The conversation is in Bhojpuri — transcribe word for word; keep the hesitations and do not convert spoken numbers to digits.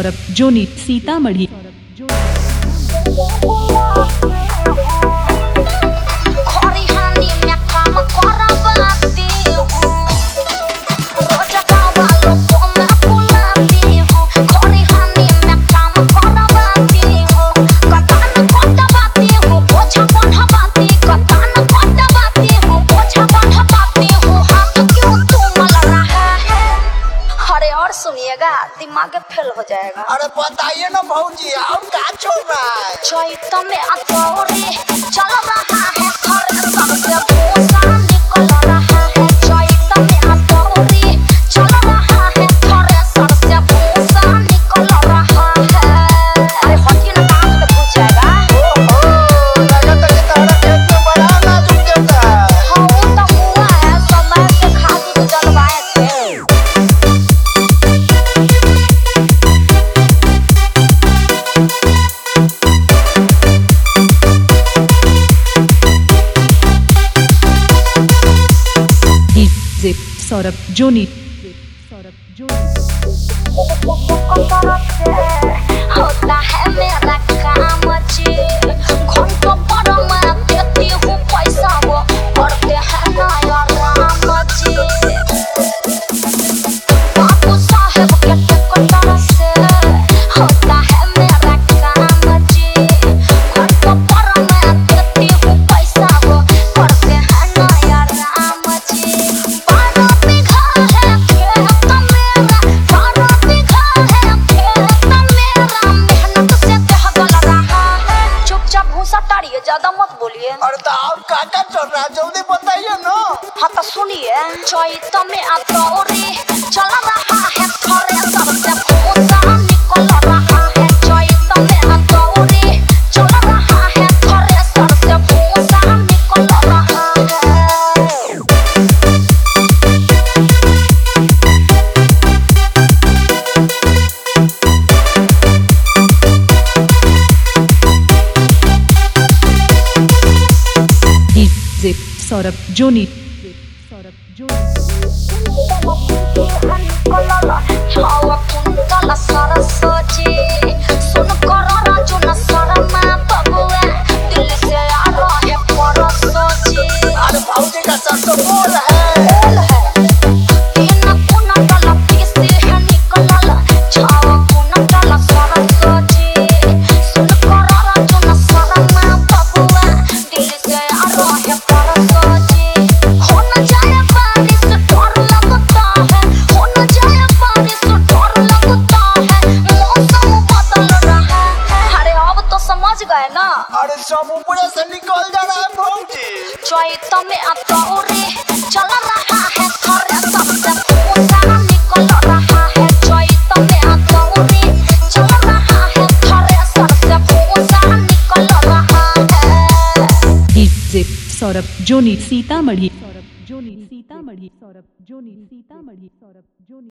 सौरभ जोनी सीतामढ़ी। सुनिएगा दिमाग फेल हो जाएगा। अरे बताइए ना भौजी और क्या चल रहा है? चैत में अतौरी चल रहा है घर सबसे भूसा निकल रहा है। चैत में अतौरी चल रहा है घर सबसे भूसा निकल रहा है। अरे हटिए ना काम तो भूल जाएगा। ओहो लगता है तारा खेत में बड़ा नाजुक जैसा है। हाँ वो तो हुआ है समय से खाद तो डलवाए थे। सौरभ जोनी सौरभ जोनी होता है मेरा काम जी घंटों पर मैं देती हूँ पैसा वो पढ़ते हैं नया राम जी। बाबू साहेब के टिकटर से होता है मेरा काम जी घंटों पर मैं देती हूँ पैसा वो पढ़ते हैं नया राम जी। ज्यादा मत बोलिए। अरे तो और क्या क्या चल रहा है जल्दी बताइए ना। हाँ तो सुनिए चैत में अतौरी चल रहा है घर सबसे भूसा निकल रहा है। चैत में अतौरी चल रहा है घर सबसे भूसा निकल रहा है। सौरभ जोनी सौरभ जोनी छावा कुंतल सरस्वती सुन कर राजू न शर्मा बबुआ दिल से आ रहे परसोची। अरे भौजी का सरसों बोल है बोल है तीन कुंतल पीसे है निकलल छावा कुंतल सरस्वती सुन कर राजू न शर्मा बबुआ दिल से आ रहे परसोची। हो न जाए बारिश डर लगता है हो न जाए बारिश डर लगता है मौसम बदल रहा है। अरे अब तो समझ गए ना। अरे सब ऊपर से निकल जा रहा है भौजी। चैत में अतौरी चल रहा है घर सबसे भूसा निकल रहा है। चैत में अतौरी चल रहा है घर सबसे भूसा निकल रहा है। सौरभ जोनी सीतामढ़ी सौरभ जोनी सीतामढ़ी सौरभ जोनी सीतामढ़ी सौरभ जोनी।